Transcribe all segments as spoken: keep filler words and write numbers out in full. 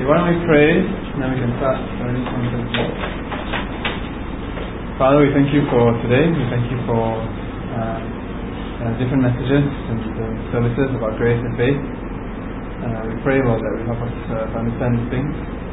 why don't we pray, and then we can start learning something. Father, we thank you for today. We thank you for uh, uh, different messages and the services about grace and faith. Uh, we pray, Lord, that we help us uh, to understand these things.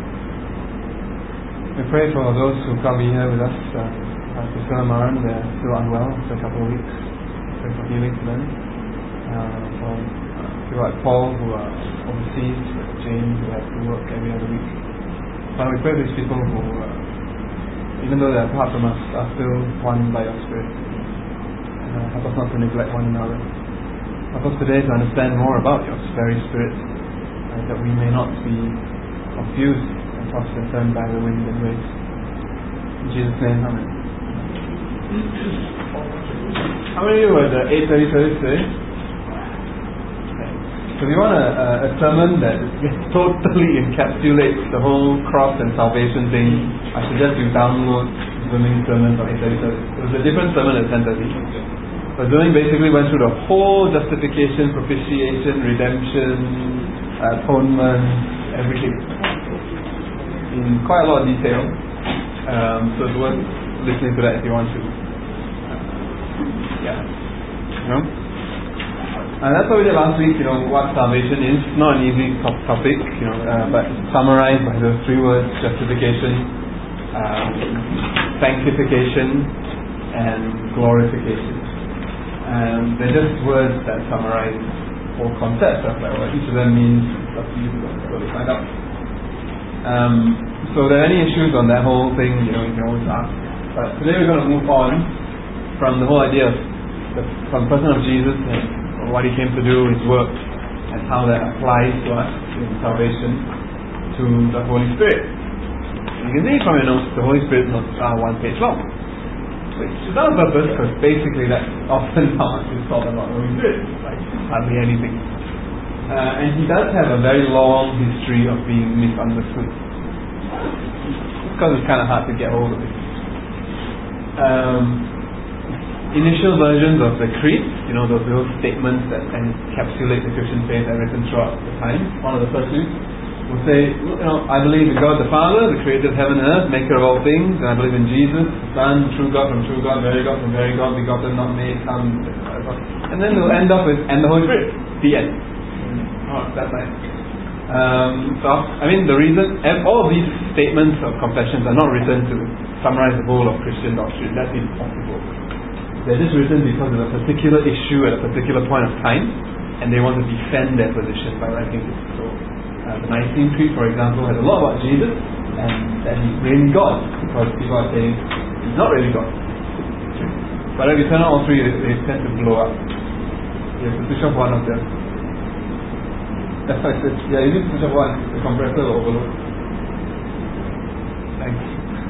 We pray for those who can't be here with us. Uh, Priscilla and Maran, they're still unwell for a couple of weeks. We pray for healing for them. Uh, for uh, people like Paul who are overseas, James who has to work every other week. Father, we pray for these people who, uh, even though they are apart from us, are still one by your Spirit. Uh, help us not to neglect one another. Help us today to understand more about your very Spirit, uh, that we may not be confused and tossed and turned by the wind and waves. In Jesus' name, Amen. How many of you were at the eight thirty service today? So if you want a, a sermon that totally encapsulates the whole cross and salvation thing, I suggest you download Zooming sermons on eight thirty service. It was a different sermon at ten thirty. But Zooming basically went through the whole justification, propitiation, redemption, atonement, everything in quite a lot of detail. Um, so it's worth listening to that if you want to. Uh, yeah. You know? And that's what we did last week, you know, what salvation is. Not an easy topic, you know, uh, but summarized by those three words: justification, um, sanctification, and glorification. And they're just words that summarize whole concepts of like what each of them means. It's up to you to go to find out. Um, so if there are any issues on that whole thing, you know, you can always ask. But today we're going to move on from the whole idea of the, from the person of Jesus and what he came to do, his work, and how that applies to us in salvation, to the Holy Spirit. And you can see from your notes, the Holy Spirit notes are one page long, which is on purpose because basically that's often how much is taught about the Holy Spirit, like hardly anything. Uh, and he does have a very long history of being misunderstood. Because it's kind of hard to get hold of it. Um, Initial versions of the creed, you know, those little statements that encapsulate the Christian faith that are written throughout the time. One of the first few will say, you know, I believe in God the Father, the creator of heaven and earth, maker of all things, and I believe in Jesus, the Son, true God from true God, very God from very God, begotten, not made, come, and then they'll end up with, and the Holy Spirit. The end. Oh, that's nice. Um, so, I mean, the reason, all of these statements of confessions are not written to summarize the whole of Christian doctrine. That's impossible. They're just written because of a particular issue at a particular point of time, and they want to defend their position by writing it. So, uh, the Nicene Creed, for example, has a lot about Jesus, and that he's really God, because people are saying he's not really God. But if you turn on all three, they, they tend to blow up. You have to switch off one of them. That's why I said, yeah, you need to switch off one, the compressor will overload. Thanks.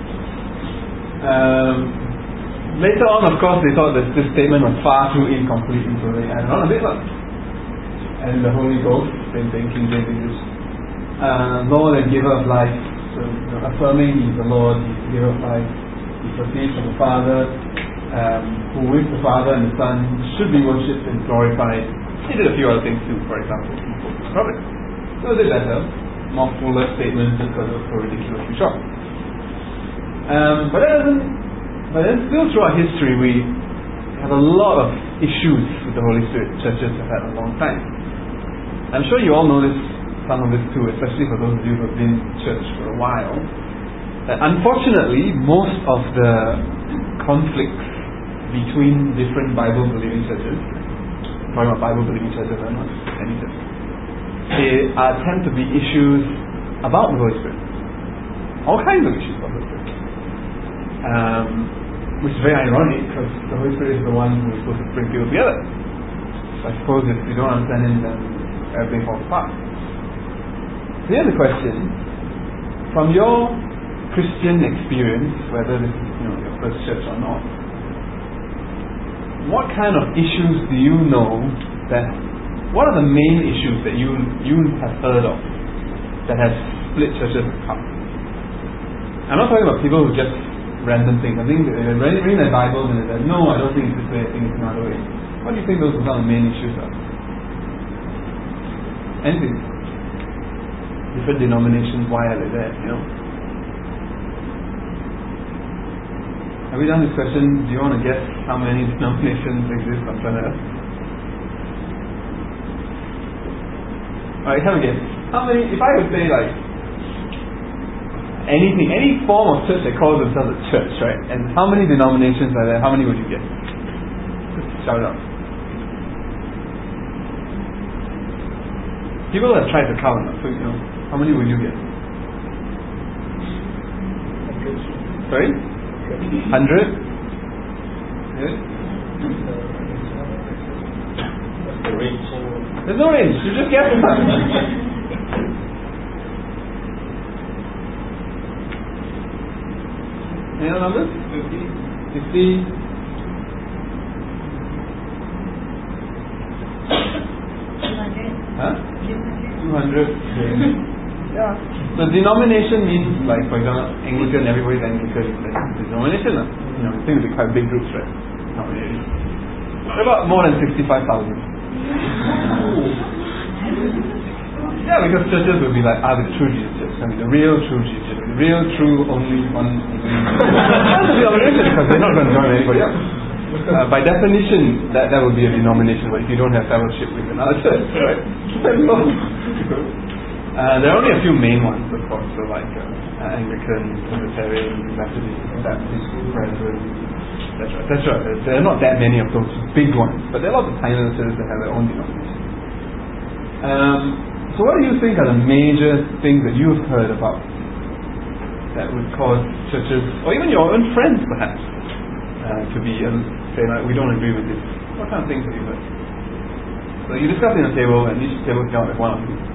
Um, Later on, of course, they thought that this statement was far too incomplete, and so they added on a bit more. And the Holy Ghost, same thing, King James English. Uh, Lord and Giver of life, so you know, affirming He's the Lord, He's the Giver of life, He proceeds from the Father, um, who with the Father and the Son should be worshipped and glorified. He did a few other things too, for example, Robert. So they did better, more fuller statements because it was so ridiculously short. Um, but that doesn't. But then still throughout history we have a lot of issues with the Holy Spirit. Churches have had a long time. I'm sure you all notice some of this too, especially for those of you who have been in church for a while, that unfortunately most of the conflicts between different Bible-believing churches, I'm talking about Bible-believing churches and not any church, they are, tend to be issues about the Holy Spirit. All kinds of issues about the Holy Spirit. Um, which is very ironic because the Holy Spirit is the one who is supposed to bring people together. So I suppose if you don't understand Him, then everything falls apart. So here's the question: from your Christian experience, whether this is you know your first church or not, what kind of issues do you know that? What are the main issues that you you have heard of that have split churches apart? I'm not talking about people who just random things. I think they're reading their Bibles and they say, no, I don't think it's this way, I think it's another way. What do you think those are some of the main issues are? Anything? different denominations, why are they there, you know? Have we done this question? Do you want to guess how many denominations exist on planet Earth? Alright, have a guess. How many, if I would say like anything, any form of church that calls themselves a church, right? And how many denominations are there? How many would you guess? Just shout it out. People have tried to count, so you know, how many would you guess? Sorry? Hundred? Yeah? The range. There's no range, you just guess them. Any other numbers? Fifty. Fifty. Two hundred. Huh? Two Two hundred. hundred. Yeah. So denomination means, like, for example, Anglican, everybody's Anglican. That's denomination, uh. You know, I think they're quite big groups, right? Not really. What about more than sixty-five thousand? Yeah, because churches will be like, ah, the true Jesus Church. I mean, the real true Jesus Church. The real true only one. Denomination, because they're not going to join anybody else. Uh, by definition, that, that would be a denomination, but if you don't have fellowship with another church, right? Uh, there are only a few main ones, of course, so like uh, Anglican, Presbyterian, Methodist, Baptist, Brethren, et cetera, et cetera. There are not that many of those big ones, but there are lots of tiny churches that have their own denomination. Um, so what do you think are the major things that you've heard about that would cause churches, or even your own friends perhaps, uh, to be, um, say like, we don't agree with this? What kind of things have you heard? So you discuss in a table, and each table came out with one of these.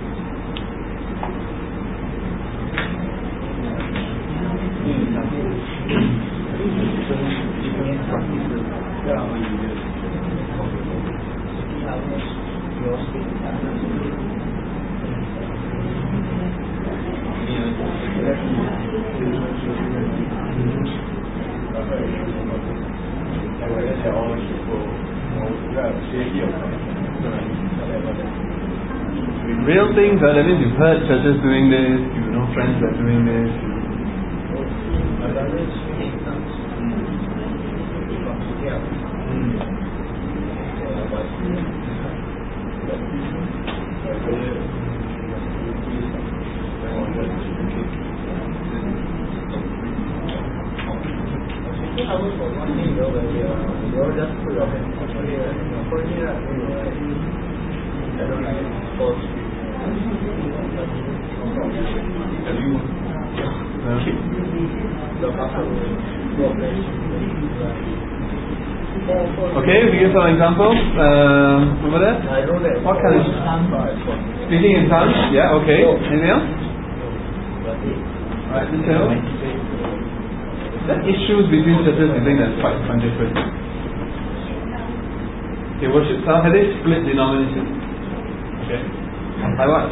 Real things, uh, that means you've heard churches doing this, you know friends that are doing this. Okay, we give some examples. Um, over there? What kind of speaking in tongues? Yeah, okay. Anything else? Alright, details. The issues between churches, you think that's quite different? Okay, worship style. Have they split denominations? Okay. Like what?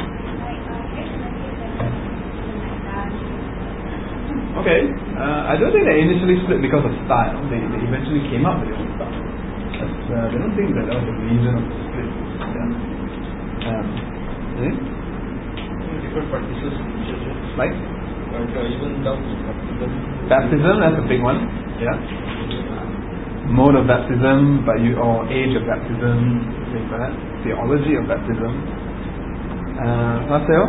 Okay. Uh, I don't think they initially split because of style. They, they eventually came up with their own style. But uh, they don't think that that was the reason of the split. Yeah. Um, eh? Different practices in churches. Like? Like uh, even down to baptism. Baptism, that's a big one. Yeah. Mode of baptism, but you or age of baptism, things like that. Theology of baptism. Uh, Marcel?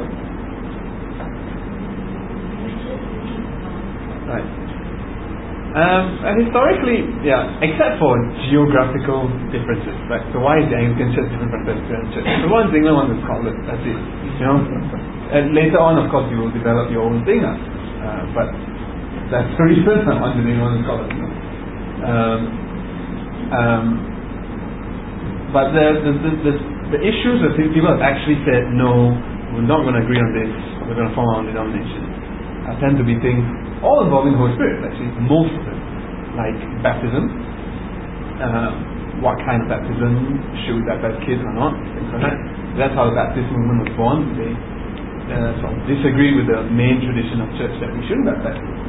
Right. Um, and historically, yeah, except for geographical differences, right? So why is the Anglican Church different from the Presbyterian Church? So one's England, one's in Scotland. That's it. You know. And later on, of course, you will develop your own thing, uh, but that's the reason one's in England, one's in Scotland. You know? Um, um, but the the, the the the issues that people have actually said, no, we're not going to agree on this. We're going to form our own denomination. Uh, tend to be things all involving the Holy Spirit, actually, most of them, like baptism, uh, what kind of baptism, should we baptize kids or not, things like that. That's how the Baptist movement was born. They uh, sort of disagree with the main tradition of church that we shouldn't baptize kids.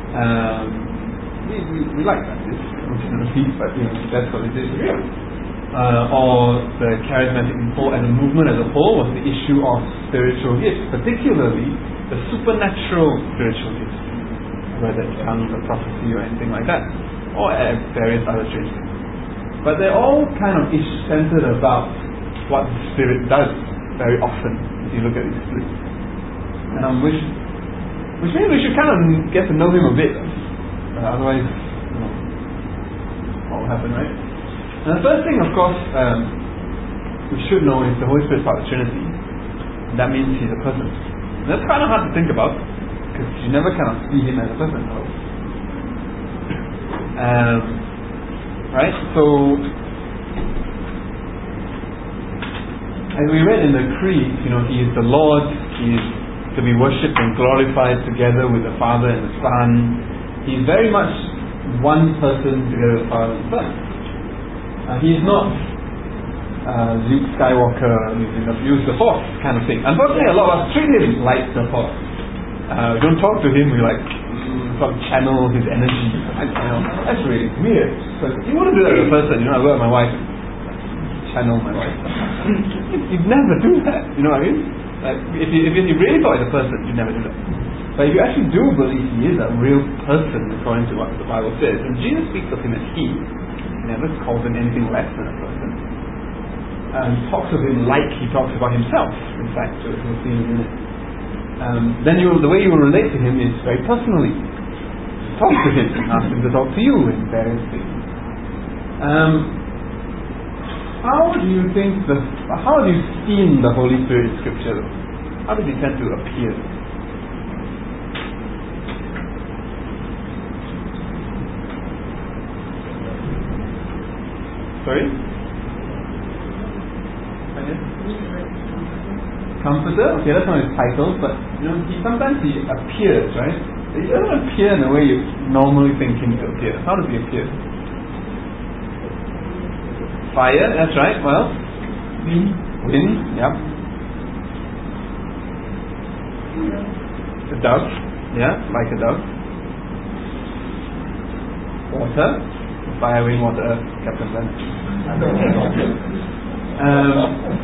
Um, we, we, we like Baptists, but you know, that's what they disagree on. uh, or the charismatic whole as a movement as a whole was the issue of spiritual gifts, particularly the supernatural spiritual gifts, whether it's tongues or prophecy or anything like that, or uh, various other strange things. But they're all kind of ish centered about what the Spirit does very often if you look at these splits. And um, which, which means we should kind of get to know Him a bit. Uh, otherwise, you know, what will happen, right? And the first thing, of course, um, we should know is the Holy Spirit is part of the Trinity. And that means He's a person. And that's kind of hard to think about, because you never kind of see Him as a person. Um, right? So, as we read in the Creed, you know, He is the Lord, He is to be worshipped and glorified together with the Father and the Son. He is very much one person together with the Father and the Son. Uh, he is not uh, Luke Skywalker using the, use the Force kind of thing. Unfortunately, a lot of us treat Him like the Force. Uh, we don't talk to Him, we like mm, sort of channel His energy. I, you know, that's really weird. So you wouldn't do that with a person. You know, I go with my wife, channel my wife. You'd never do that. You know what I mean? Like, if you, if you really thought it's a person, you'd never do that. But if you actually do believe He is a real person, according to what the Bible says, and Jesus speaks of Him as He, He never calls Him anything less than a person. Uh, he talks of Him like He talks about Himself, in fact, so we'll see in a minute. Um, then you will, the way you will relate to Him is very personally. Talk to Him, ask Him to talk to you in various things. Um, How do you think the how have you seen the Holy Spirit in Scripture? How does He tend to appear? Sorry? Comforter? Okay, that's one of His titles, but you know, he sometimes He appears, right? He doesn't appear in the way you normally think Him to appear. How does He appear? Fire, that's right. Well, wind, wind, yep. A dove, yeah, like a dove. Water, fire, wind, water, earth, Captain Planet. um,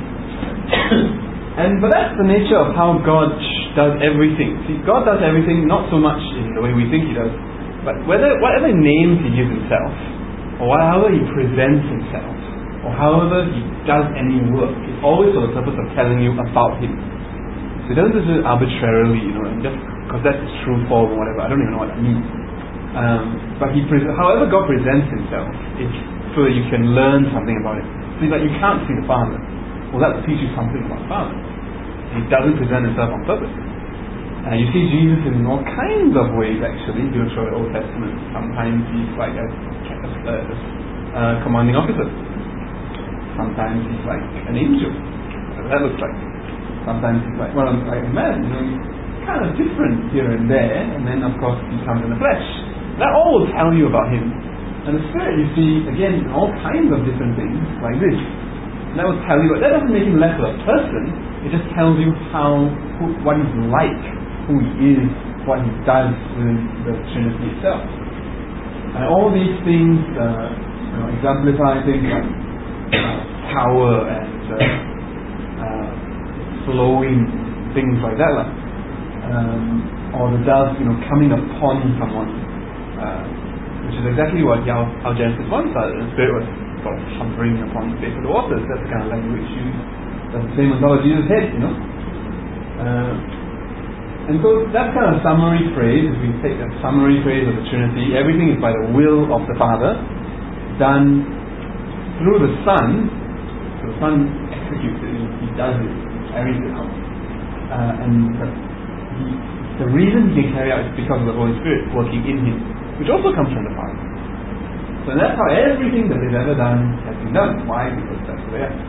and but that's the nature of how God does everything. See, God does everything not so much in the way we think He does, but whether whatever names He gives Himself, or however He presents Himself, or however He does any work, it's always for the purpose of telling you about Him. So He doesn't just do it arbitrarily, you know, and just because that's His true form or whatever. I don't even know what that means. Um, but He, pre- however God presents Himself, it's so that you can learn something about Him. See, like you can't see the Father. Well, that will teach you something about the Father. He doesn't present Himself on purpose. Uh, you see Jesus in all kinds of ways, actually, if you through the Old Testament. Sometimes He's like a, a, a commanding officer. Sometimes He's like an angel, whatever that looks like. Sometimes He's like, well, like a man, you know, He's kind of different here and there, and then of course He comes in the flesh. That all will tell you about Him. And the Spirit you see, again, in all kinds of different things, like this. And that will tell you, but that doesn't make Him less of a person, it just tells you how, who, what He's like, who He is, what He does within the Trinity itself. And all these things, uh, you know, exemplify things like Uh, power and uh, uh, flowing things like that, like, um, or the dove, you know, coming upon someone, uh, which is exactly what how, how Genesis one started. The Spirit was sort of hovering upon the face of the waters. That's the kind of language used. That's the same on top of Jesus' head, you know. Uh, and so that kind of summary phrase, if we take that summary phrase of the Trinity, everything is by the will of the Father, done through the Son. So the Son executes it, He does it, carries it out. Uh, and the, the reason He can carry out is because of the Holy Spirit working in Him, which also comes from the Father. So that's how everything that He's ever done has been done. Why? Because that's the way it is.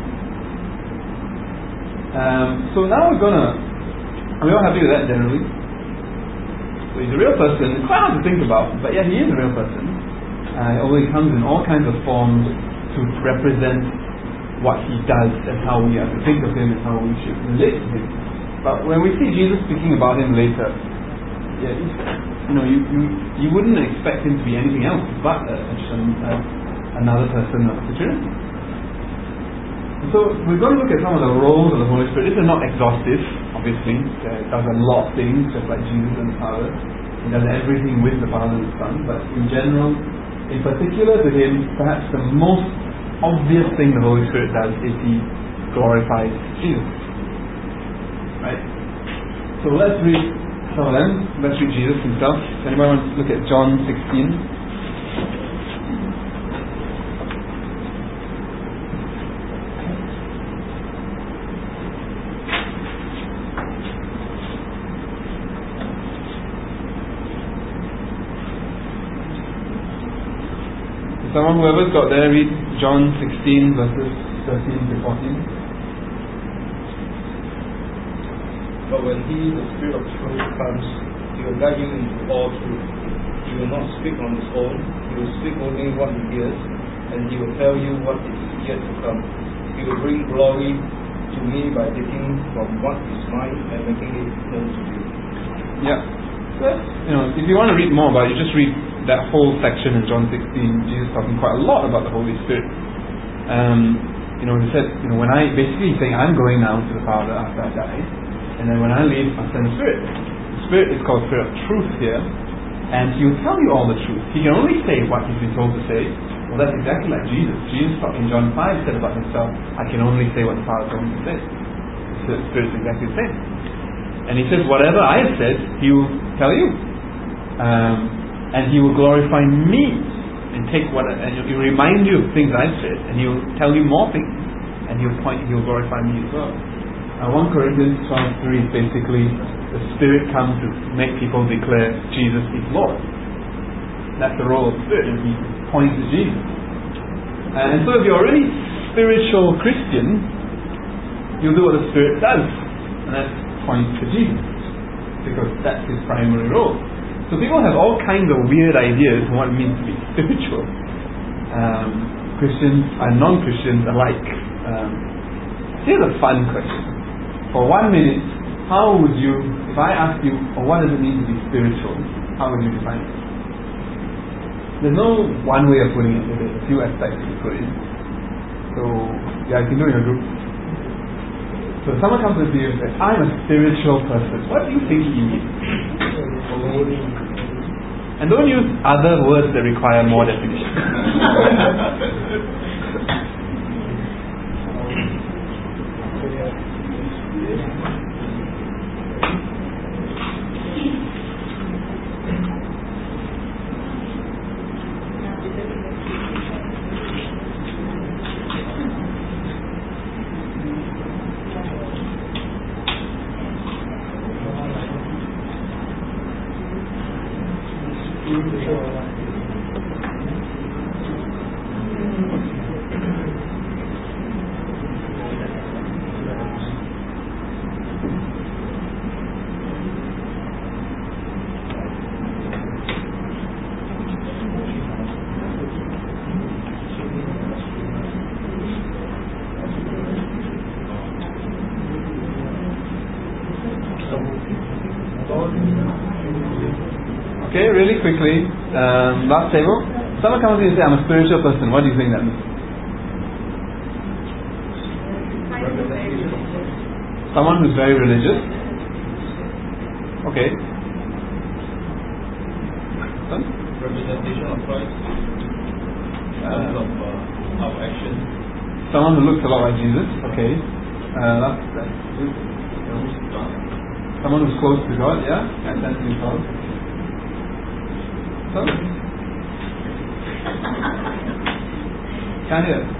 Um, so now we're gonna, are we all happy with that generally? So He's a real person. It's quite hard to think about, but yeah, He is a real person. Uh, although He comes in all kinds of forms to represent what He does and how we have to think of Him and how we should relate to Him. But when we see Jesus speaking about Him later, yeah, you know, you, you you wouldn't expect Him to be anything else but a, a, another person of the Trinity. So we're going to look at some of the roles of the Holy Spirit. This is not exhaustive, obviously. Uh, it does a lot of things, just like Jesus and the Father. He does everything with the Father and the Son. But in general, in particular to him, perhaps the most obvious thing the Holy Spirit does is he glorifies Jesus. Right? So let's read some of them. Let's read Jesus himself. Does anybody want to look at John sixteen? Someone, whoever's got there, read John sixteen verses thirteen to fourteen. But when he, the Spirit of truth, comes, he will guide you into all truth. He will not speak on his own, he will speak only what he hears, and he will tell you what is yet to come. He will bring glory to me by taking from what is mine and making it known to you. Yeah. So, you know, if you want to read more about it, you just read that whole section in John sixteen. Jesus talking quite a lot about the Holy Spirit. Um, you know, he said, you know, when I basically he's saying, I'm going now to the Father after I die, and then when I leave, I'll send the Spirit. The Spirit is called Spirit of Truth here, and he will tell you all the truth. He can only say what he's been told to say. Well, that's exactly like Jesus. Jesus in John five said about himself, I can only say what the Father told me to say. So the Spirit is exactly the same. And he says, whatever I have said, he will tell you. Um, and he will glorify me and take what and he'll remind you of things I've said, and he'll tell you more things, and he'll point he'll glorify me as well. Now First Corinthians twelve three is basically the Spirit comes to make people declare Jesus is Lord. That's the role of the Spirit, and he points to Jesus. And so if you're a really spiritual Christian, you'll do what the Spirit does, and that's point to Jesus, because that's his primary role. So people have all kinds of weird ideas on what it means to be spiritual. Um, Christians and non-Christians alike. Um, here's a fun question. For one minute, how would you, if I asked you, oh, what does it mean to be spiritual, how would you define it? There's no one way of putting it. There's a few aspects to put in. So, yeah, you can do it in a group. So someone comes to you and says, I'm a spiritual person. What do you think he means? And don't use other words that require more definition. Okay, really quickly, um, last table. Someone comes in and says, I'm a spiritual person. What do you think that means? Someone who's very religious. Okay. Son? Representation of Christ. Uh, of uh, our actions. Someone who looks a lot like Jesus. Okay. Uh, that's, that's good. Someone who's close to God, yeah? And that's in God. So? Can't hear.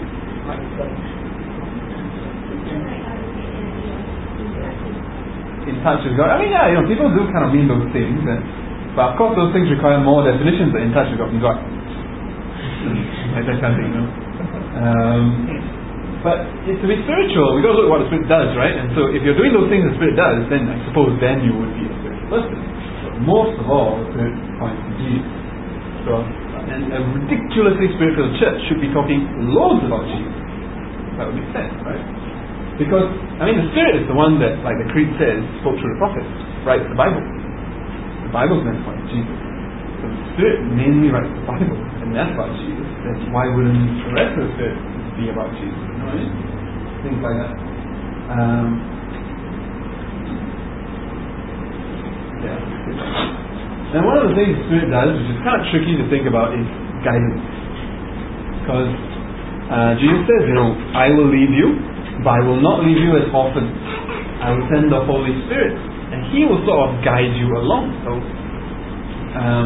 In touch with God. I mean, yeah, you know, people do kind of mean those things, and, but of course those things require more definitions than in touch with God. God. Like that kind of thing, you know. Um, but to be spiritual, we got to look at what the Spirit does, right? And so if you're doing those things the Spirit does, then I suppose then you would be a spiritual person. But most of all, the Spirit points to Jesus. So, and a ridiculously spiritual church should be talking loads about Jesus. That would make sense, right? Because, I mean, the Spirit is the one that, like the Creed says, spoke through the prophets, writes the Bible. The Bible's meant to point to Jesus. So the Spirit mainly writes the Bible, and that's about Jesus. Then why wouldn't the rest of the Spirit be about Jesus? You know what I mean? things like that. Um, yeah. And one of the things the Spirit does, which is kind of tricky to think about, is guidance. Because uh, Jesus says, you know, I will leave you, but I will not leave you as orphans. I will send the Holy Spirit, and He will sort of guide you along. So, um,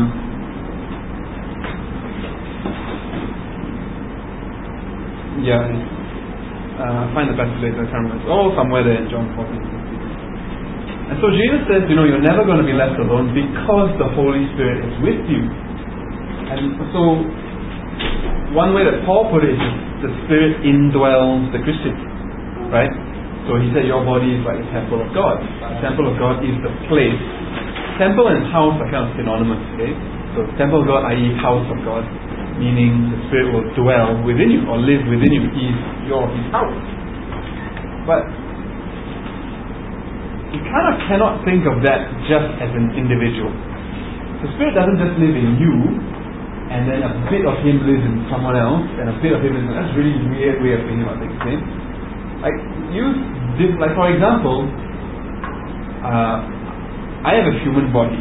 yeah, uh, find the passage later. I can't remember. It's all somewhere there in John fourteen. And so Jesus says, you know, you're never going to be left alone because the Holy Spirit is with you. And so, one way that Paul put it is the Spirit indwells the Christian, right? So he said your body is like the temple of God. The temple of God is the place. Temple and house are kind of synonymous, okay? So temple of God, that is house of God, meaning the Spirit will dwell within you or live within you. He's your His house. But you kind of cannot think of that just as an individual. The Spirit doesn't just live in you, and then a bit of Him lives in someone else, and a bit of Him lives in... That's a really weird way of thinking about things, okay? Like, use, like for example, uh, I have a human body.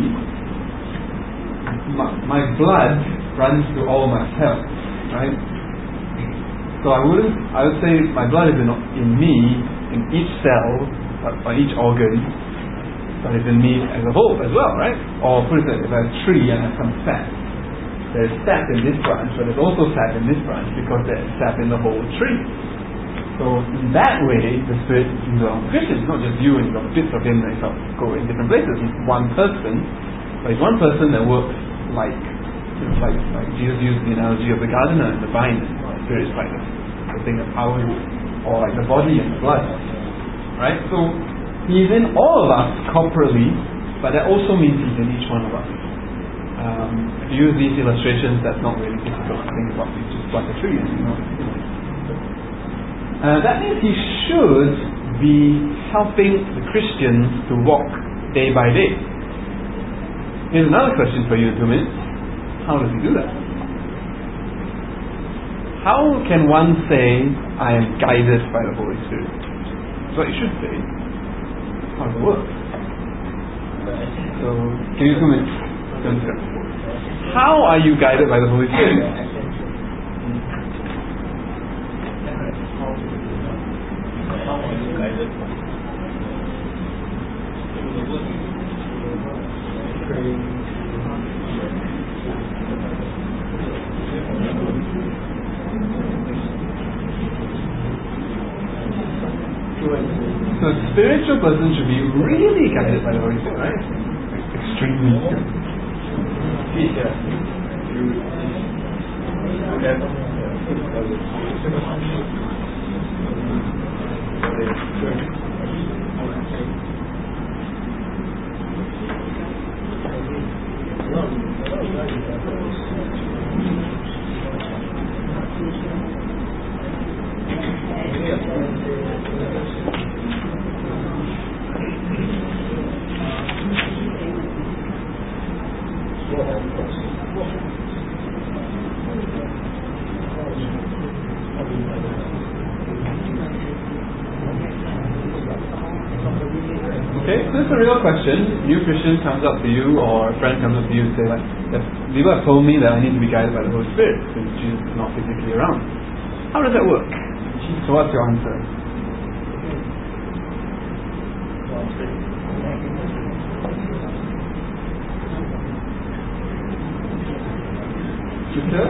My, my blood runs to all my cells, right? So I wouldn't, I would say my blood is in, in me, in each cell, or each organ, but it's in me as a whole as well, right? Or put it like, if I have a tree and I have some sap, there's sap in this branch, but there's also sap in this branch because there's sap in the whole tree. So in that way, the Spirit indwells Christians. It's not just you and you've got bits of Him that sort of go in different places. He's one person, but He's one person that works like, like, like Jesus used the analogy of the gardener and the vine. The Spirit is like the, the thing that powers you, or like the body and the blood. Right? So He's in all of us corporately, but that also means He's in each one of us. Um, if you use these illustrations, that's not really difficult to think about. You just plant a tree and you know. You know. Uh, that means He should be helping the Christians to walk day by day. Here's another question for you in two minutes. How does He do that? How can one say, I am guided by the Holy Spirit? That's what you should say. How does it work? So, give you two minutes. How are you guided by the Holy Spirit? How are you guided? So a spiritual person should be really guided by the Holy Spirit, right? Extremely. Teacher. Okay, so it's a real question. New Christian comes up to you, or a friend comes up to you and say, like, people have told me that I need to be guided by the Holy Spirit since Jesus is not physically around. How does that work? So what's your answer? Sister?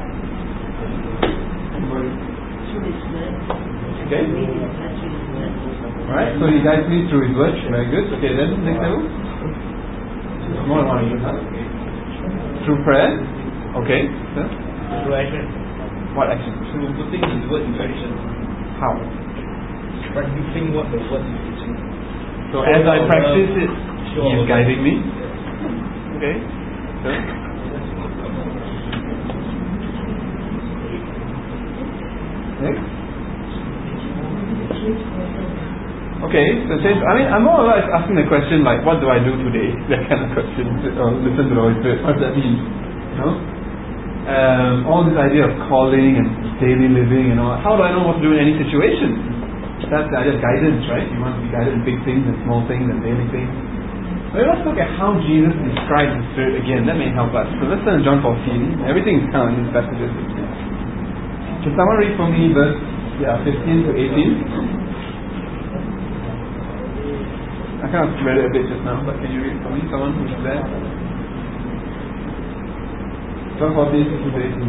Okay. Alright, so He guides me through His word. Very good. Okay, then next level. More than one of huh? Through prayer. Okay. Sir? Through action. What action? Through putting His word into action. How? Practicing what the word is teaching. So as I practice it, He is guiding me. Okay. Sir? Next. Okay, so since, I mean, I'm more or less asking the question like, what do I do today? That kind of question. Or listen to the Holy Spirit. What does that mean? You know? Um, all this idea of calling and daily living and all. How do I know what to do in any situation? That's the idea of guidance, right? You want to be guided in big things and small things and daily things. But let's look at how Jesus describes the Spirit again. That may help us. So let's turn to John fourteen. Everything is kind of in these passages. Can someone read for me verse yeah, fifteen to eighteen? I kind of read it a bit just now, but can you read for me? Someone who's there? John fourteen, fifteen to eighteen.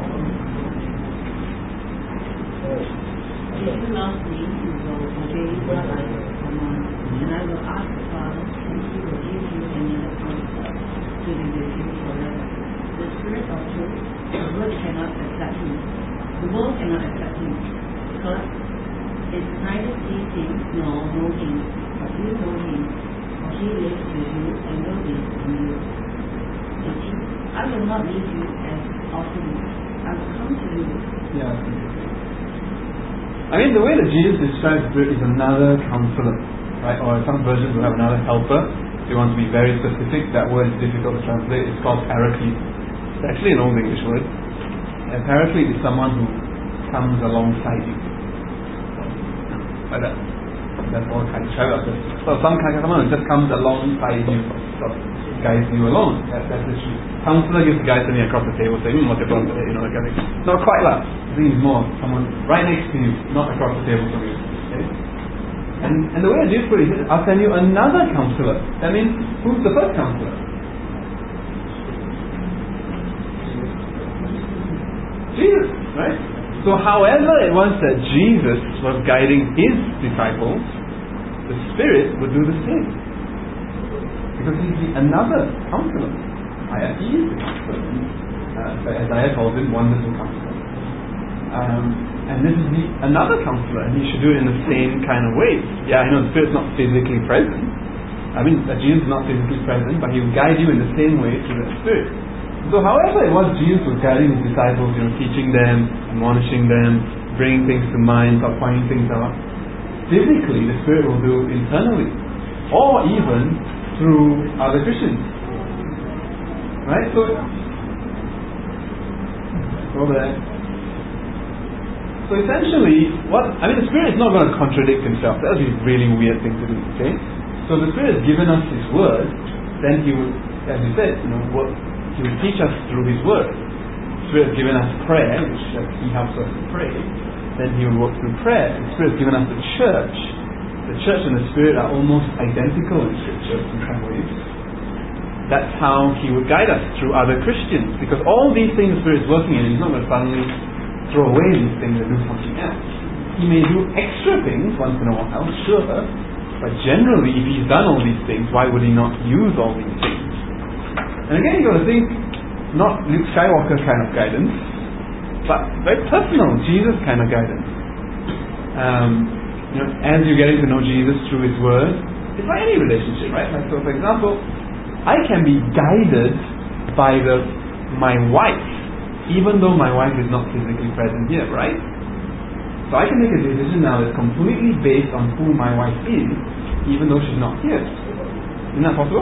If you love me, you will obey what I command, and I will ask the Father, and he will give you another Counselor to be with you forever. The Spirit of truth, the world cannot accept him. The world cannot accept him, because it neither sees him nor know him, but you know him, for he lives with you and will be in you. eighteen. I will not leave you as orphans. I will come to you. Yeah. I mean, the way that Jesus describes the Spirit is another counselor, right? Or some versions will have another helper. If you want to be very specific, that word is difficult to translate. It's called paraclete. It's actually an old English word. And paraclete is someone who comes alongside you. Like that. That's all kind of describe it. So some kind of someone who just comes alongside you, sort of guides you along. That, that's the truth. Counselor gives the guy sitting across the table saying, hmm, what's your problem today? You know, that kind of thing. Not quite lah. I think it's more someone right next to you, not across the table from you. Okay? And and the way I do put it is, I'll send you another counselor. That means, who's the first counselor? Jesus, right? So however it was that Jesus was guiding his disciples, the Spirit would do the same. Because he's the another counselor. He is the counselor. Uh, Isaiah calls him wonderful counselor. Um, and this is the another counselor, and he should do it in the same kind of way. Yeah, I know the Spirit's not physically present. I mean, that Jesus is not physically present, but he will guide you in the same way through the Spirit. So however it was Jesus was guiding his disciples, you know, teaching them, admonishing them, bringing things to mind, start pointing things out, physically the Spirit will do internally, or even through other Christians. Right? So, go there. So essentially, what I mean, the Spirit is not going to contradict himself. That would be a really weird thing to do. Okay? So the Spirit has given us His Word, then He will, as you said, you know, work, He will teach us through His Word. The Spirit has given us prayer, which uh, He helps us to pray. Then He will work through prayer. The Spirit has given us the church. The church and the Spirit are almost identical in Scripture in some ways. That's how He would guide us through other Christians, because all these things the Spirit is working in, He's not going to suddenly throw away these things and do something else. He may do extra things once in a while, sure, but generally, if He's done all these things, why would He not use all these things? And again, you've got to think, not Luke Skywalker kind of guidance, but very personal, Jesus kind of guidance. Um, you know, as you're getting to know Jesus through His Word, it's like any relationship, right? Like, so for example, I can be guided by the my wife, even though my wife is not physically present here, right? So I can make a decision now that's completely based on who my wife is, even though she's not here. Isn't that possible?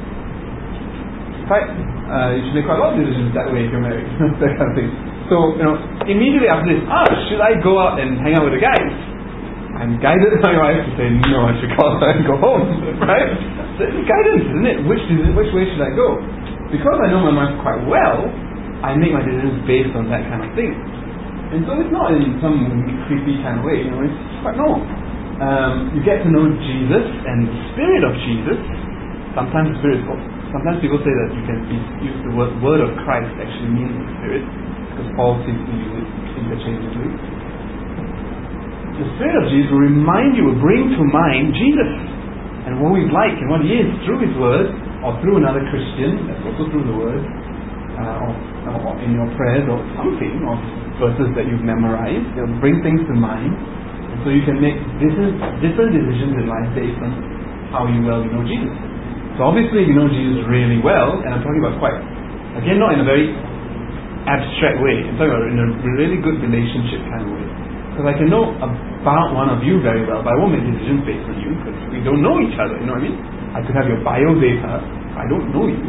In fact, uh, you should make quite a lot of decisions that way if you're married. That kind of thing. So, you know, immediately after this, ah, should I go out and hang out with the guys? I'm guided by my wife to say, no, I should call her and go home, right? So it's guidance, isn't it? Which, which way should I go? Because I know my wife quite well, I make my decisions based on that kind of thing. And so it's not in some creepy kind of way, you know, it's quite normal. Um, you get to know Jesus and the Spirit of Jesus. Sometimes the Spirit, sometimes people say that you can use the word, word of Christ actually means the Spirit, because Paul seems to use it interchangeably. The Spirit of Jesus will remind you, will bring to mind Jesus and what He's like and what He is through His Word, or through another Christian, that's also through the Word, uh, or, or in your prayers or something, or verses that you've memorized. They'll bring things to mind, and so you can make different, different decisions in life based on how you well you know Jesus. So obviously you know Jesus really well, and I'm talking about quite, again, not in a very abstract way, I'm talking about in a really good relationship kind of way. Because I can know about one of you very well, but I won't make decisions based on you, because we don't know each other, you know what I mean? I could have your bio data, I don't know you.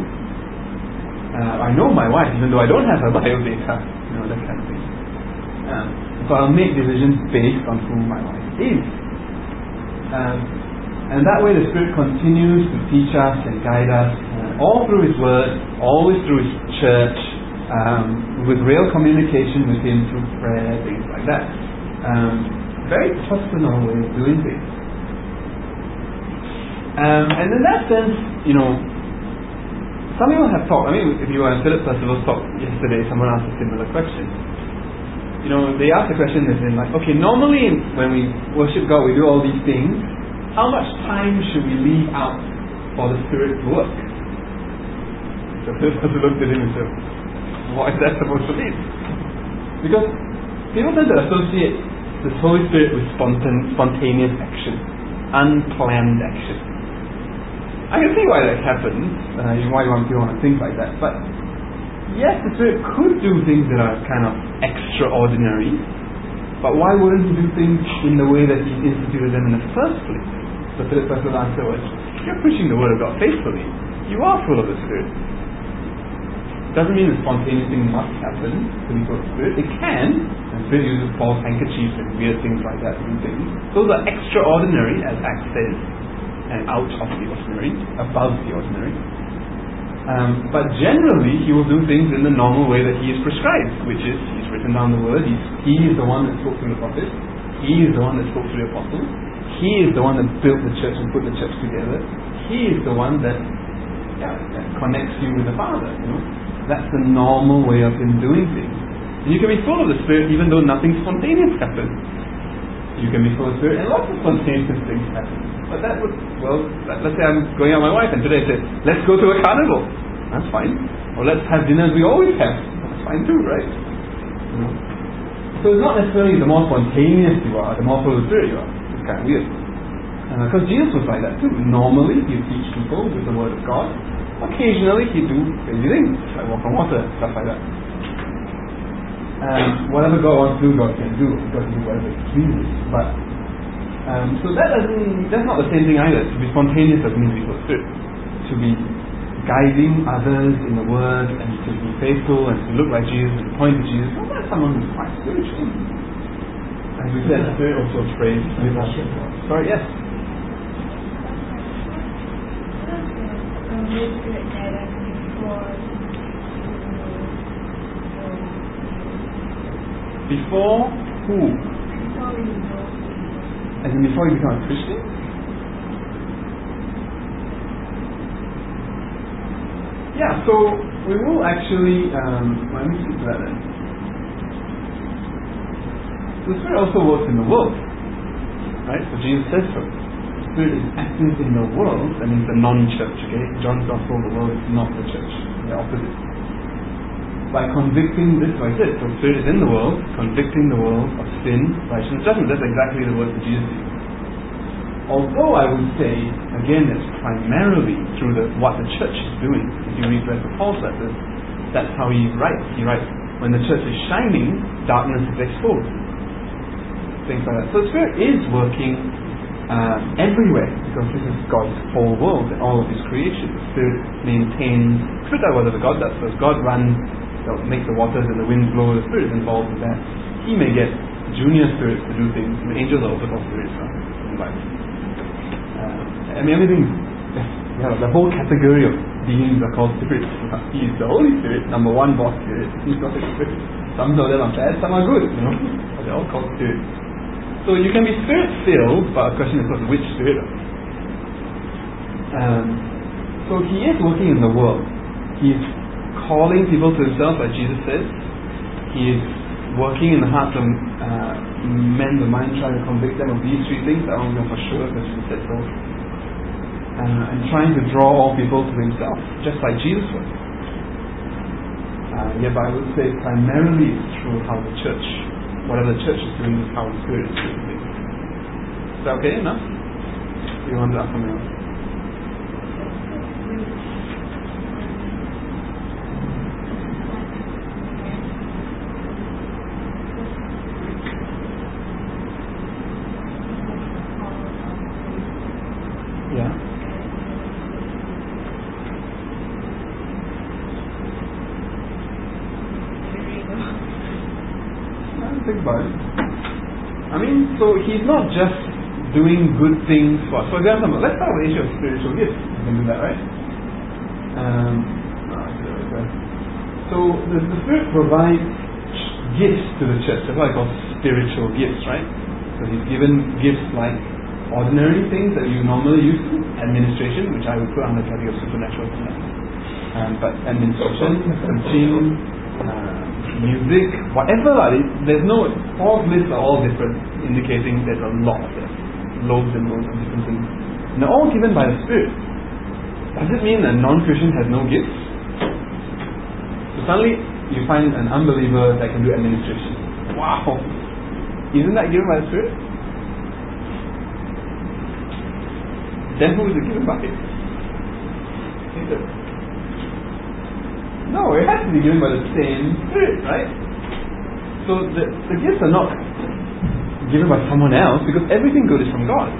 Uh, I know my wife, even though I don't have her bio data, you know, that kind of thing. Um, so I'll make decisions based on who my wife is. Um, and that way the Spirit continues to teach us and guide us uh, all through His Word, always through His church, um, with real communication with Him through prayer, things like that. Um, very personal way of doing things. Um, and in that sense, you know, some people have talked, I mean, if you were in Philip Percival's talk yesterday, someone asked a similar question. You know, they asked the question as in like, okay, normally when we worship God, we do all these things. How much time should we leave out for the Spirit to work? So Philip Percival looked at him and said, what is that supposed to mean? Because people tend to associate the Holy Spirit with spontan- spontaneous action, unplanned action. I can see why that happens, uh, why you want people want to think like that, but yes, the Spirit could do things that are kind of extraordinary, but why wouldn't He do things in the way that He instituted them in the first place? So Philip Percival's answer was, you're preaching the Word of God faithfully. You are full of the Spirit. It doesn't mean the spontaneous thing must happen to be full of the Spirit. It can, and Spirit uses false handkerchiefs and weird things like that to do things. Those are extraordinary, as Acts says, and out of the ordinary, above the ordinary. Um, but generally, He will do things in the normal way that He is prescribed, which is He's written down the Word. He's, he is the one that spoke through the prophets. He is the one that spoke through the apostles. He is the one that built the church and put the church together. He is the one that, yeah, that connects you with the Father. You know, that's the normal way of Him doing things. And you can be full of the Spirit even though nothing spontaneous happens. You can be full of Spirit and lots of spontaneous things happen. But that would, well, let's say I'm going out with my wife and today I say, let's go to a carnival. That's fine. Or let's have dinner as we always have. That's fine too, right? You know? So it's not necessarily the more spontaneous you are, the more full of the Spirit you are. It's kind of weird. Because uh, Jesus was like that too. Normally He'd teach people with the Word of God. Occasionally He'd do crazy things, like walk on water, stuff like that. Um, whatever God wants to do, God can do. God can do whatever He pleases. But Um, so that doesn't, that's not the same thing either. To be spontaneous doesn't mean to be full of Spirit. To be guiding others in the Word and to be faithful and to look like Jesus and to point to Jesus, well, that's someone who's quite spiritual. As we said, the Spirit also prays with us. Sorry, yes? Before who? As in before you become a Christian? Yeah, so we will actually, um, let me see that then. The Spirit also works in the world, right? So Jesus says so. The Spirit is active in the world, that means the non-church, okay? John's Gospel, the world is not the church, the opposite. By convicting this, like I said, so the Spirit is in the world, convicting the world of sin, righteousness, judgment. That's exactly the word that Jesus used. Although I would say, again, it's primarily through the, what the church is doing. If you read the rest of Paul's letters, that's how he writes. He writes, when the church is shining, darkness is exposed. Things like that. So the Spirit is working um, everywhere, because this is God's whole world and all of His creation. The Spirit maintains, Spirit does whatever God does. So as God runs, makes the waters and the winds blow, the Spirit is involved in that. He may get junior spirits to do things. The angels are also called spirits in the Bible. Uh, I mean, everything, yeah, the whole category of beings are called spirits. He is the Holy Spirit, number one boss spirit. He's not a spirit. Some of them are bad, some are good, you know. But they're all called spirits. So you can be spirit-filled, but the question is, which spirit? Um, so He is working in the world. He is calling people to Himself, like Jesus says. He is working in the hearts of uh, men, the mind, trying to convict them of these three things. I don't know for sure, because Jesus said so. Uh, and trying to draw all people to Himself, just like Jesus was. Uh, yeah, but I would say primarily it's through how the church, whatever the church is doing, is how the Spirit is doing things. Is that okay enough? Do you want to ask something else? Yeah. Think about it. I mean, so He's not just doing good things for us. For example, let's start with the issue of spiritual gifts. You can do that, right? Um, so the, the Spirit provides gifts to the church. That's what I call spiritual gifts, right? So He's given gifts like ordinary things that you normally use to, administration, which I would put under the category of supernatural things. Um, but administration, preaching, uh, music, whatever, like, there's no, all lists are all different, indicating there's a lot of them. Loads and loads of different things. And they're all given by the Spirit. Does it mean a non-Christian has no gifts? So suddenly you find an unbeliever that can do administration. Wow! Isn't that given by the Spirit? Then who is it given by? Is it? No, it has to be given by the same Spirit, right? So the, the gifts are not given by someone else, because everything good is from God.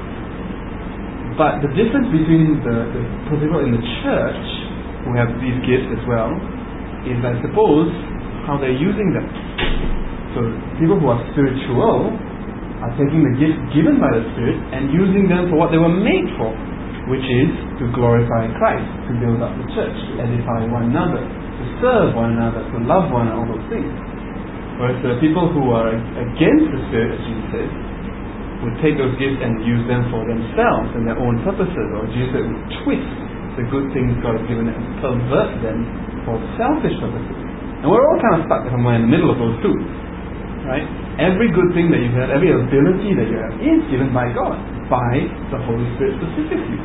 But the difference between the, the people in the church who have these gifts as well is, I suppose, how they're using them. So people who are spiritual are taking the gifts given by the Spirit and using them for what they were made for, which is to glorify Christ, to build up the church, to edify one another, to serve one another, to love one another, all those things. Whereas the people who are against the Spirit, as Jesus says, would take those gifts and use them for themselves and their own purposes, or Jesus said would twist the good things God has given them and pervert them for selfish purposes. And we're all kind of stuck somewhere in the middle of those two, right? Every good thing that you have, every ability that you have is given by God, by the Holy Spirit specifically.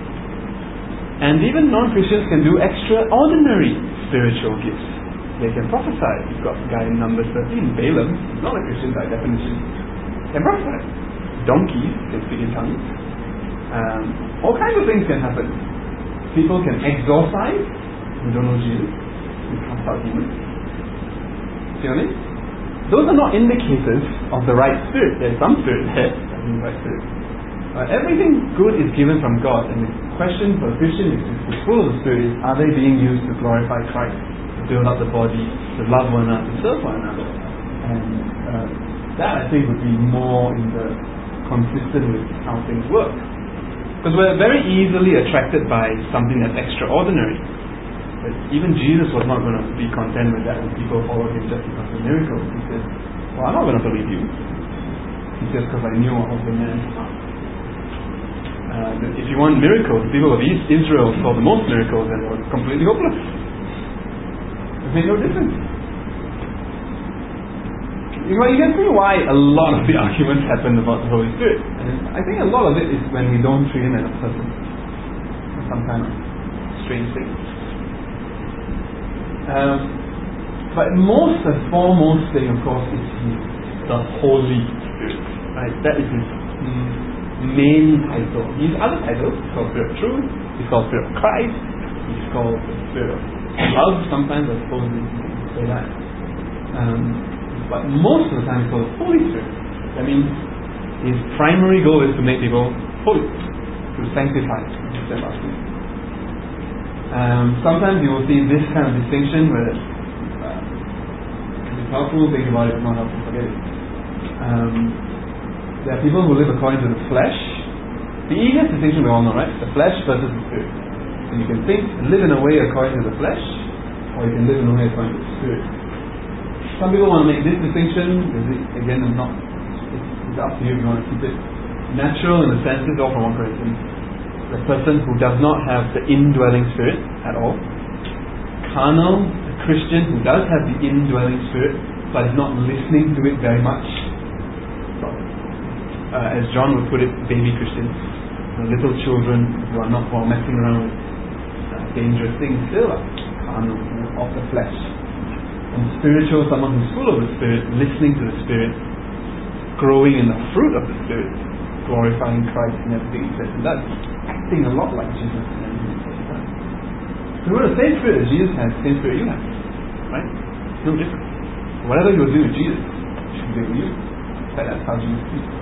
And even non-Christians can do extraordinary spiritual gifts. They can prophesy. You've got a guy in Numbers thirteen, Balaam, not a Christian by definition, can prophesy. Donkeys can speak in tongues. Um, all kinds of things can happen. People can exorcise who don't know Jesus, who cast out demons. See what I mean? Those are not indicators of the right spirit. There's some spirit there, that means the right spirit. Uh, everything good is given from God, and the question for a Christian is, is full of the Spirit is, are they being used to glorify Christ, to build up the body, to love one another, to serve one another? And uh, that, I think, would be more in the consistent with how things work. Because we're very easily attracted by something that's extraordinary. But even Jesus was not going to be content with that when people followed Him just because of miracles. He says, well, I'm not going to believe you. He says, because I knew what was the man's heart. Uh, if you want miracles, the people of East Israel saw the most miracles and were completely hopeless. It made no difference. You know, you can see why a lot of the arguments happen about the Holy Spirit. And I think a lot of it is when we don't treat Him as a person. Some kind of strange thing. Um, but most and foremost thing, of course, is the Holy Spirit. Right? That is His mm, main title. He has other titles. He's called Spirit of Truth. He's called Spirit of Christ. He's called the Spirit of Love. Sometimes I suppose we can say that. Um, but most of the time he's called the Holy Spirit. That means his primary goal is to make people holy, to sanctify. As I said last week. Um, sometimes you will see this kind of distinction where uh, it's helpful, think about it, it's not helpful, forget it. Um, There are people who live according to the flesh. The easiest distinction we all know, right? The flesh versus the spirit. And you can think, live in a way according to the flesh, or you can live in a way according to the spirit. Some people want to make this distinction. Again, I'm not. It's, it's up to you if you want to keep it natural in the sense it's all from one Corinthians. The person who does not have the indwelling spirit at all. Carnal, a Christian who does have the indwelling spirit, but is not listening to it very much. Uh, as John would put it, baby Christians, the little children who are not all messing around with uh, dangerous things, still are carnal, you know, of the flesh. And spiritual, someone who's full of the Spirit, listening to the Spirit, growing in the fruit of the Spirit, glorifying Christ and everything he says. And that's acting a lot like Jesus and everything he says. So we're the same Spirit as Jesus has, the same Spirit you have, right? It's no different. Whatever you do with Jesus should be with you. In fact, that's how Jesus speaks.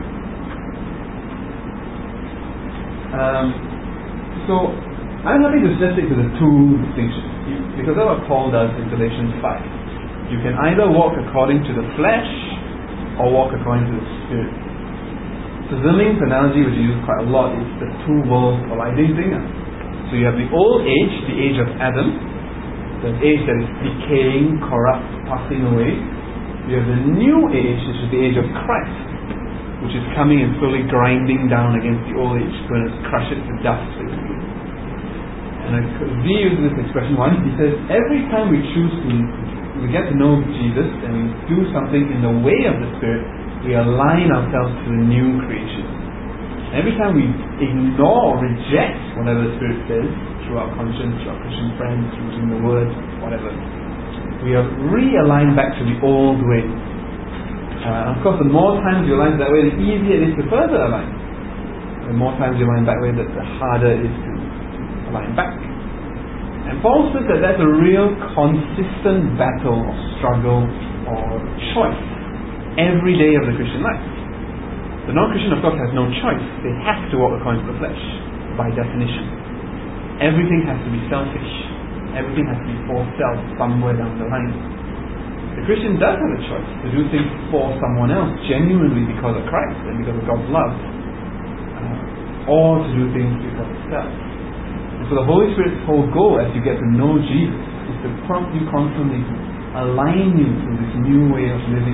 Um, so I'm happy to just stick to the two distinctions, because that's what Paul does in Galatians five. You can either walk according to the flesh or walk according to the Spirit. So Ziming's analogy, which is used quite a lot, is the two worlds colliding thing. So you have the old age, the age of Adam, the age that is decaying, corrupt, passing away. You have the new age, which is the age of Christ, which is coming and slowly grinding down against the old age, going to crush it to dust, basically. And V uses this expression once. He says, every time we choose to, we get to know Jesus and we do something in the way of the Spirit, we align ourselves to the new creation. Every time we ignore or reject whatever the Spirit says, through our conscience, through our Christian friends, through reading the Word, whatever, we are realigned back to the old way. Uh, of course, the more times you align that way, the easier it is to further align. The more times you align that way, the, the harder it is to align back. And Paul says that that's a real consistent battle or struggle or choice every day of the Christian life. The non-Christian, of course, has no choice. They have to walk according to the flesh, by definition. Everything has to be selfish. Everything has to be for self somewhere down the line. The Christian does have a choice to do things for someone else, genuinely because of Christ and because of God's love, uh, or to do things because of self. And so the Holy Spirit's whole goal as you get to know Jesus is to prompt you constantly to align you to this new way of living.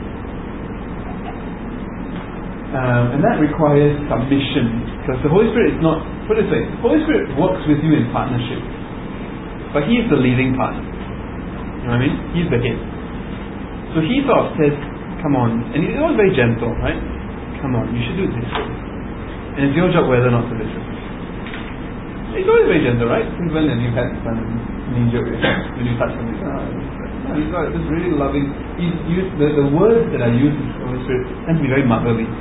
Um, and that requires submission, because the Holy Spirit is not, put it this way, the Holy Spirit works with you in partnership, but He's the leading partner. You know what I mean? He's the head. So He sort of says, come on, and He's always very gentle, right? Come on, you should do it this way. And it's your job whether or not to listen. He's always very gentle, right? Even when you've had some knee-jerk reaction, when you touch something, oh, He's got this really loving, he's used, the, the words that are used in the Holy Spirit tend to be very motherly.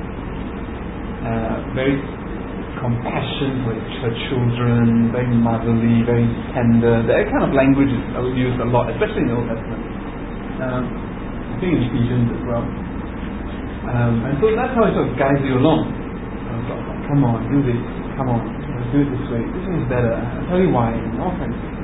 Uh, very compassion for her children, very motherly, very tender. That kind of language is used a lot, especially in the Old Testament. Um, I think in Ephesians as well. Um, and so that's how it sort of guides you along. Sort of like, come on, do this. Come on, let's do it this way. This way is better. I'll tell you why. And all kinds of things.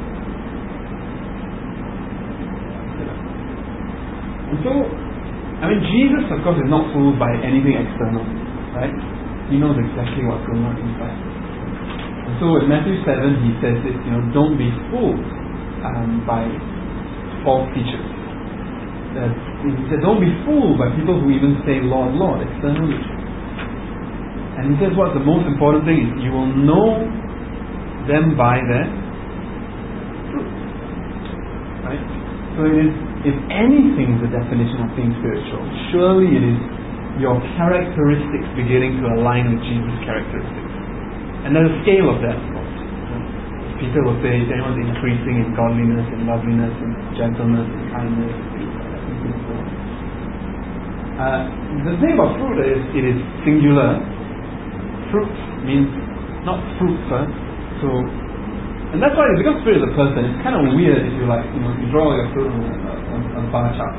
And so, I mean, Jesus, of course, is not fooled by anything external, right? He knows exactly what's going on inside. And so in Matthew seven, he says this, you know, don't be fooled um, by false teachers. Uh, he says, don't be fooled by people who even say, Lord, Lord, externally. And he says what's the most important thing is you will know them by their fruit. Right? So it is, if anything is the definition of being spiritual, surely it is your characteristics beginning to align with Jesus' characteristics. And there's a scale of that, of course. Peter will say, if anyone's increasing in godliness and loveliness and gentleness and kindness, and so on. Uh, the thing about fruit is, it is singular. Fruit means not fruits, huh? So, and that's why, because Spirit is a person, it's kind of weird if you like, you know, you draw your fruit on a, on, on a bar chart.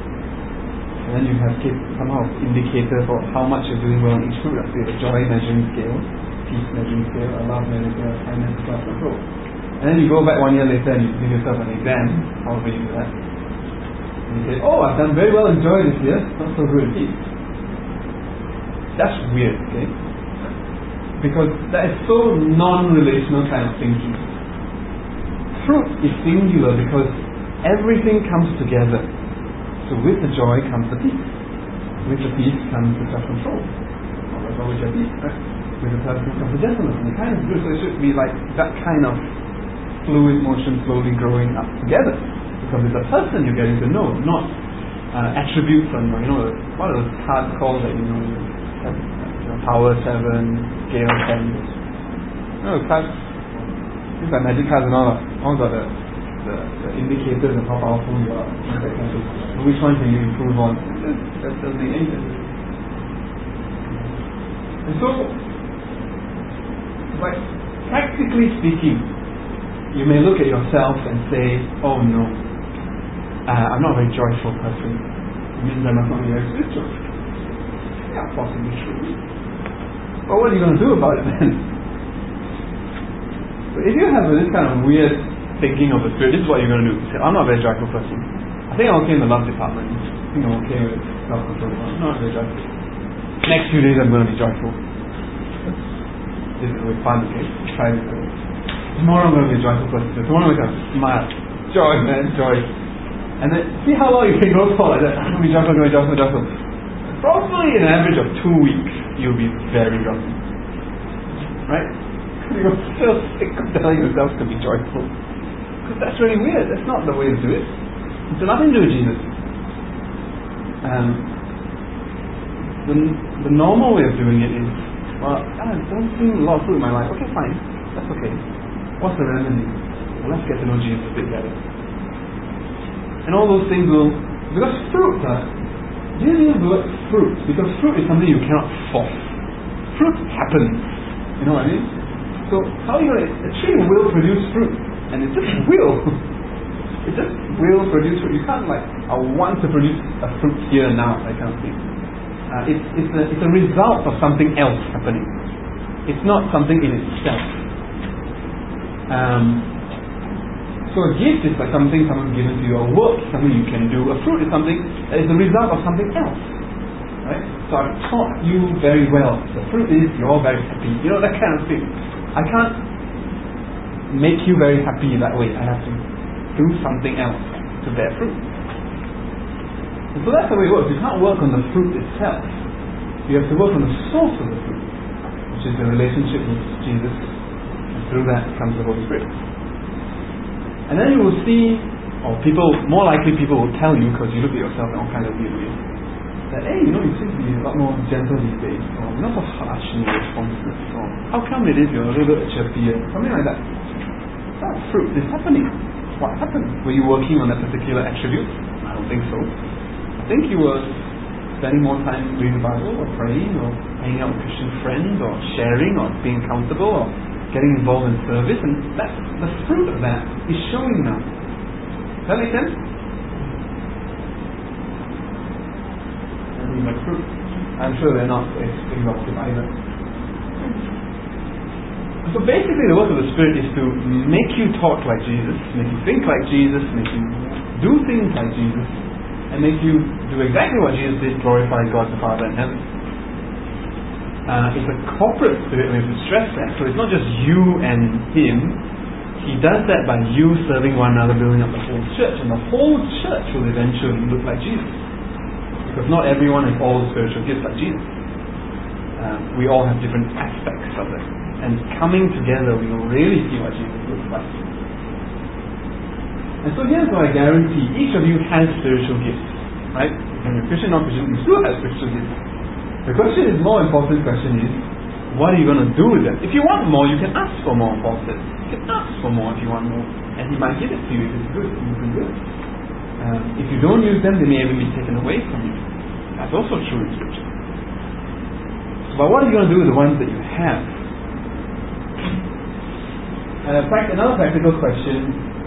And then you have somehow indicator for how much you're doing well on each fruit. So you have a joy measuring scale, peace measuring scale, a love measuring scale, kindness, self-control. And then you go back one year later and you give yourself an exam, however you do that. And you say, oh, I've done very well in joy this year, not so good in peace. That's weird, okay? Because that is so non-relational kind of thinking. Fruit is singular because everything comes together. So with the joy comes the peace. With the peace comes the self-control. Or with your peace, right? With the self-control comes the gentleness and the kindness. So it should be like that kind of fluid motion slowly growing up together. Because it's a person you're getting to know, not uh, attributes on, you know, what are those cards called that you know, have, you know power seven, scale ten. You know, cards, these are magic cards and all, all got the The, the indicators of how powerful you are. That kind of, which one can you improve on? That doesn't make any sense. And so, like, practically speaking, you may look at yourself and say, oh no, uh, I'm not a very joyful person. It means I must not be very spiritual. Yeah, possibly true. But what are you going to do about it then? So if you have this kind of weird thinking of the Spirit, this is what you're going to do. Say, I'm not a very joyful person. I think I'm okay in the love department. I think I'm okay with self-control. I'm not very joyful. next few days I'm going to be joyful. This is really fun, okay? Try this. Tomorrow I'm going to be a joyful person. Tomorrow I'm going to smile. Joy, man, joy. And then see how long you can go for like that. I'm going to be joyful, I'm going to be joyful, joyful. Probably an average of two weeks, you'll be very grumpy. Right? You're still sick of telling yourself to be joyful. Because that's really weird. That's not the way to do it. It's nothing to do with Jesus. Um, the, the normal way of doing it is, well, I don't see a lot of fruit in my life. Okay, fine. That's okay. What's the remedy? Well, let's get to know Jesus a bit better. And all those things will... Because fruit, uh, you use the word fruit, because fruit is something you cannot force. Fruit happens. You know what I mean? So, how are you going to... A tree will produce fruit. And it just will. It just will produce fruit. You can't like, I want to produce a fruit here and now, that kind of thing. Uh, it's, it's, a, it's a result of something else happening. It's not something in itself. Um, so a gift is like something someone's given to you. A work is something you can do. A fruit is something that is the result of something else. Right? So I've taught you very well. The fruit is you're very happy. You know, that kind of thing. I can't make you very happy that way. I have to do something else to bear fruit. And so that's the way it works. You can't work on the fruit itself. You have to work on the source of the fruit, which is the relationship with Jesus. And through that comes the Holy Spirit. And then you will see, or people, more likely people will tell you, because you look at yourself in all kinds of weird ways, that, hey, you know, you seem to be a lot more gentle these days, or you're not so harsh in your responses, or how come it is you're a little bit chirpier, something like that. That's fruit. It's happening. What happened? Were you working on a particular attribute? I don't think so. I think you were spending more time reading the Bible, or praying, or hanging out with Christian friends, or sharing, or being accountable, or getting involved in service, and that's the fruit of that is showing now. Does that make sense? And like fruit. I'm sure they're not exhaustive either. So basically the work of the Spirit is to make you talk like Jesus, make you think like Jesus, make you do things like Jesus, and make you do exactly what Jesus did, glorify God the Father in heaven. Uh, it's a corporate spirit, we have to stress that. So it's not just you and Him. He does that by you serving one another, building up the whole church, and the whole church will eventually look like Jesus. Because not everyone has all the spiritual gifts like Jesus. Uh, we all have different aspects of it. And coming together, we will really see what Jesus looks like. And so here's what I guarantee. Each of you has spiritual gifts. Right? If you're Christian or non-Christian, you still have spiritual gifts. The question is, more important question is, what are you going to do with them? If you want more, you can ask for more, Paul said. You can ask for more if you want more. And He might give it to you if it's good. You can do it. Um, if you don't use them, they may even be taken away from you. That's also true in Scripture. But what are you going to do with the ones that you have? Uh, another practical question.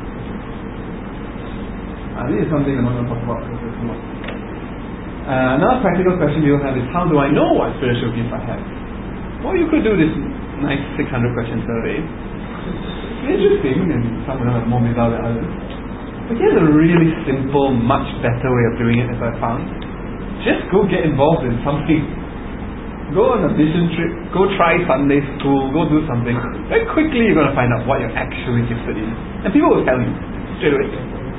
Uh, this is something I'm not going to talk about because there's more. Uh, another practical question you'll have is, how do I know what spiritual gift I have? Well, you could do this nice six hundred question survey. It's interesting, and some of them are more bizarre than others. But here's a really simple, much better way of doing it, as I found. Just go get involved in something. Go on a mission trip, go try Sunday school, go do something. Very quickly you're going to find out what you're actually gifted in. And people will tell you straight away.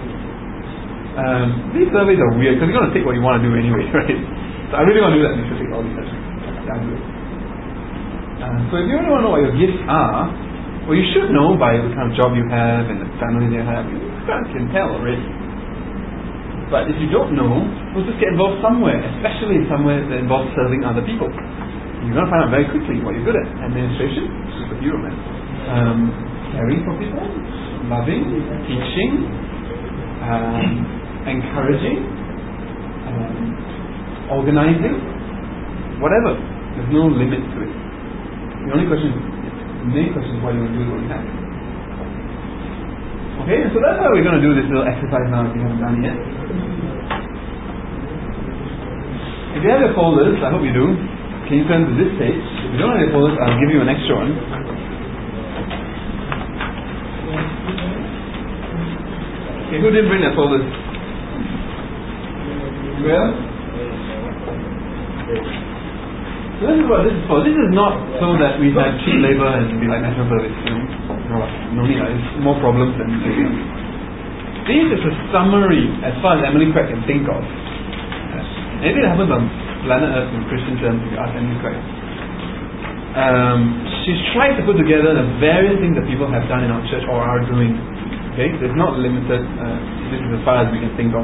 Um, these surveys are weird because you're going to take what you want to do anyway, right? So I really want to do that. You should take all these surveys. Yeah, I'll do it. Uh, so if you really want to know what your gifts are, well, you should know by the kind of job you have and the family you have. You kind of can tell already. But if you don't know, well, just get involved somewhere, especially somewhere that involves serving other people. You're going to find out very quickly what you're good at. Administration, superhero man. Um, caring for people, loving, teaching, um, encouraging, um, organizing, whatever. There's no limit to it. The only question, the main question is what you want to do with what you have. Okay, so that's how we're going to do this little exercise now if you haven't done it yet. If you have your folders, I hope you do, can you turn to this page? If you don't have your folders, I'll give you an extra one. Okay, who didn't bring their folders? Well? So this is what this is for. This is not so that we have cheap labour and be like national service. You know, no, no need. Uh, it's more problems than anything. This is a summary as far as Emily Craig can think of. Uh, anything that happens on planet Earth in Christian terms, if you ask Emily Craig. Um, she's tried to put together the various things that people have done in our church or are doing. Okay, so it's not limited. Uh, this is as far as we can think of.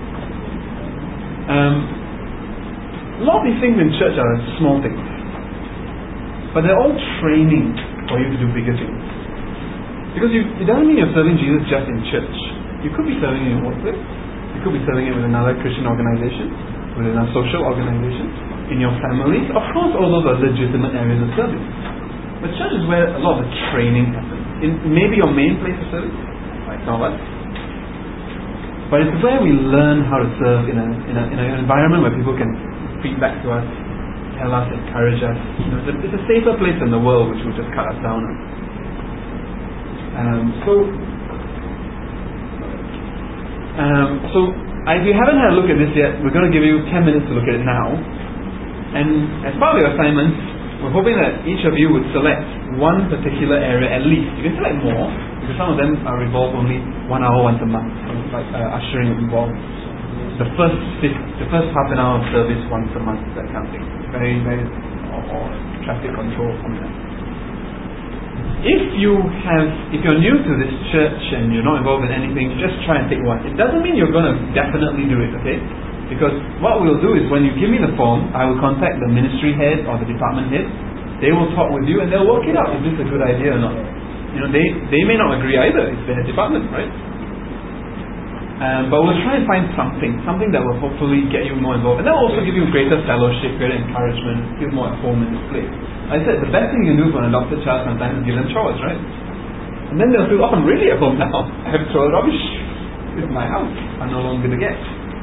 Um, A lot of these things in church are small things, but they're all training for you to do bigger things. Because you, it doesn't mean you're serving Jesus just in church. You could be serving in your workplace. You could be serving it with another Christian organization, within a social organization, in your family. Of course, all those are legitimate areas of service. But church is where a lot of the training happens. In maybe your main place of service, like some of us. But it's where we learn how to serve in, a, in, a, in an environment where people can feedback to us, tell us, encourage us. You know, it's, a, it's a safer place than the world, which will just cut us down. Um, so, um, so if you haven't had a look at this yet, we're going to give you ten minutes to look at it now. And as part of your assignments, we're hoping that each of you would select one particular area at least. You can select more, because some of them are involved only one hour once a month, so like uh, ushering involved. The first the first half an hour of service once a month, that kind of thing. Very, very, or, or traffic control, something like that. If you have, if you're new to this church and you're not involved in anything, just try and take one. It doesn't mean you're going to definitely do it, okay? Because what we'll do is when you give me the form, I will contact the ministry head or the department head. They will talk with you and they'll work it out if this is a good idea or not. You know, they, they may not agree either. It's their department, right? Um, but we'll try and find something, something that will hopefully get you more involved. And that will also give you greater fellowship, greater encouragement, feel more at home in this place. Like I said, the best thing you can do for an adopted child sometimes is give them chores, right? And then they'll feel, oh, I'm really at home now. I have to throw the rubbish. It's my house. I'm no longer going to get.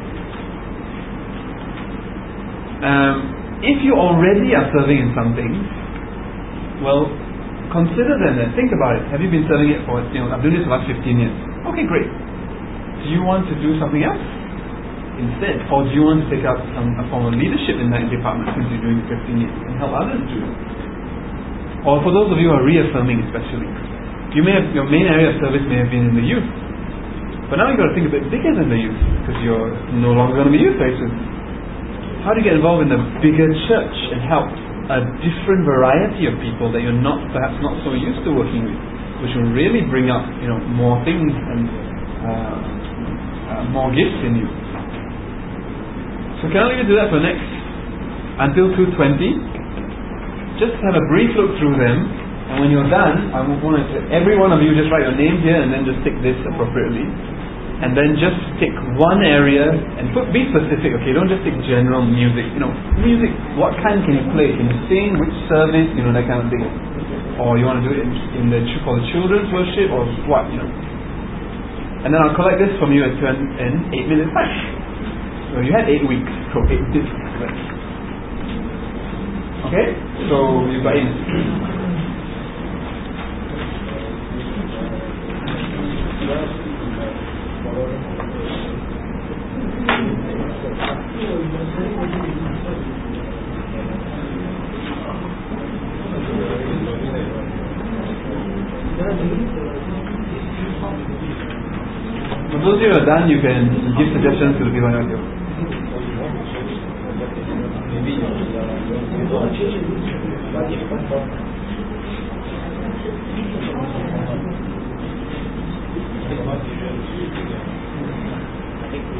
Um, if you already are serving in something, well, consider them then. Think about it. Have you been serving it for, you know, I've been doing this for the last fifteen years. Okay, great. Do you want to do something else instead? Or do you want to take up some a form of leadership in that department since you're doing fifteen years and help others do it? Or for those of you who are reaffirming especially, you may have, your main area of service may have been in the youth. But now you've got to think a bit bigger than the youth, because you're no longer going to be youth very soon. How do you get involved in the bigger church and help a different variety of people that you're not perhaps not so used to working with, which will really bring up, you know, more things and uh, uh, more gifts in you. So can I leave you to that for next until two twenty? Just have a brief look through them, and when you're done, I want to, every one of you just write your name here and then just tick this appropriately. And then just pick one area and put, be specific, okay? Don't just pick general music. You know, music, what kind can you play? Can you sing? Which service? You know, that kind of thing. Or you want to do it in, in the, for the children's worship or what, you know. And then I'll collect this from you at in eight minutes time. So you had eight weeks. So eight minutes. Okay? So you've got eight minutes. For those of you who are done, you can give suggestions to the people around you.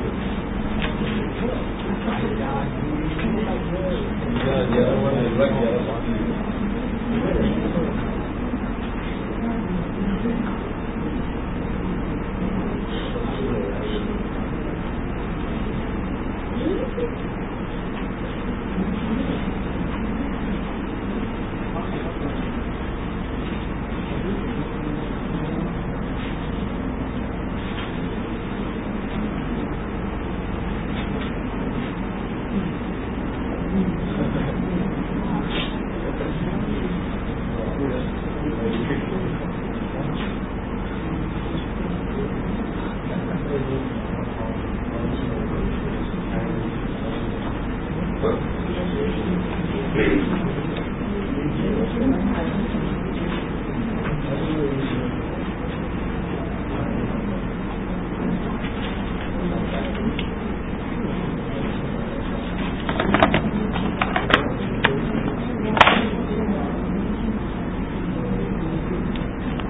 Yeah, yeah, I want to write